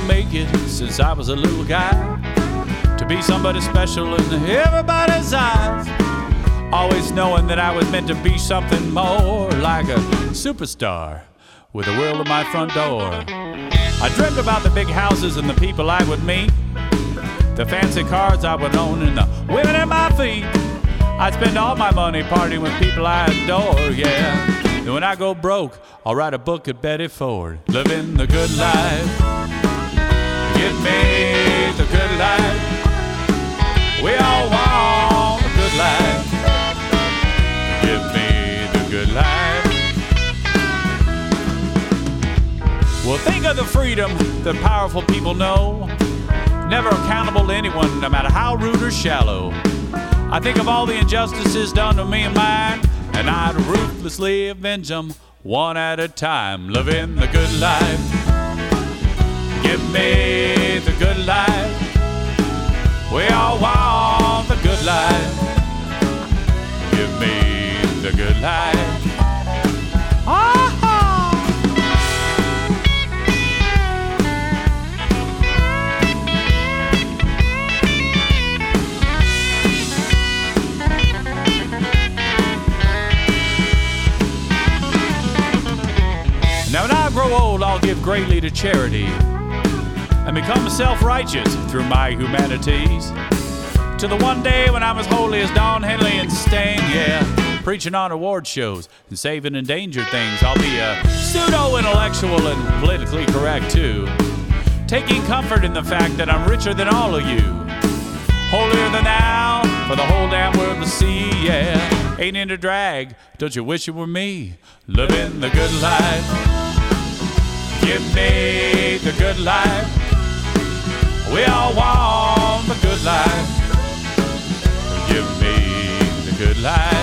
make it since I was a little guy, to be somebody special in everybody's eyes. Always knowing that I was meant to be something more, like a superstar with a world at my front door. I dreamt about the big houses and the people I would meet, the fancy cars I would own and the women at my feet. I'd spend all my money partying with people I adore, yeah. And when I go broke, I'll write a book at Betty Ford, living the good life. Give me the good life. We all want the good life. Give me the good life. Well, think of the freedom that powerful people know, never accountable to anyone, no matter how rude or shallow. I think of all the injustices done to me and mine, and I'd ruthlessly avenge them one at a time, living the good life. Give me the good life. We all want the good life. Give me the good life. Now when I grow old, I'll give greatly to charity and become self-righteous through my humanities. To the one day when I'm as holy as Don Henley and Sting, yeah, preaching on award shows and saving endangered things. I'll be a pseudo-intellectual and politically correct too, taking comfort in the fact that I'm richer than all of you, holier than thou for the whole damn world to see, yeah. Ain't in a drag, don't you wish it were me, living the good life. Give me the good life. We all want the good life. Give me the good life.